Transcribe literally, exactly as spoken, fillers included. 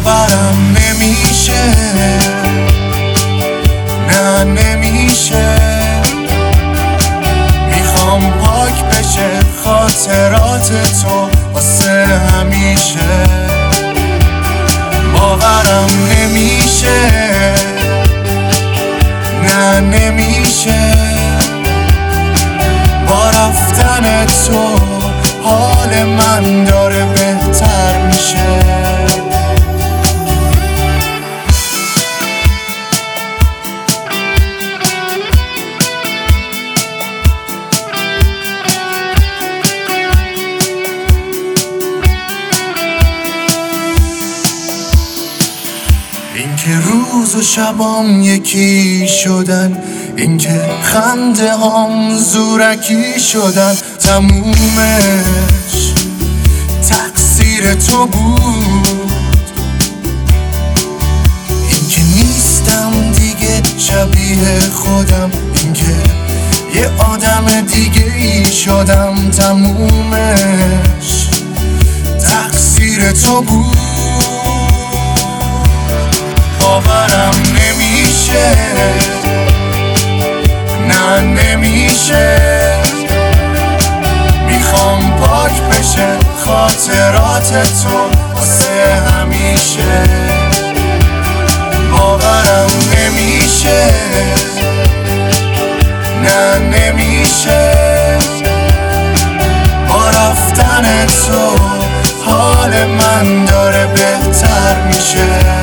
باورم نمیشه، نه نمیشه. میخوام پاک بشه خاطرات تو واسه همیشه. باورم نمیشه، نه نمیشه. با رفتن تو حال من داره بهتر میشه. اینکه روز و شبام یکی شدن، اینکه خنده هام زورکی شدن، تمومش تقصیر تو بود. اینکه نیستم دیگه شبیه خودم، اینکه یه آدم دیگه ای شدم، تمومش تقصیر تو بود. باورم نمیشه، نه نمیشه. میخوام پاک بشه خاطرات تو واسه همیشه. باورم نمیشه، نه نمیشه. با رفتن تو حال من داره بهتر میشه.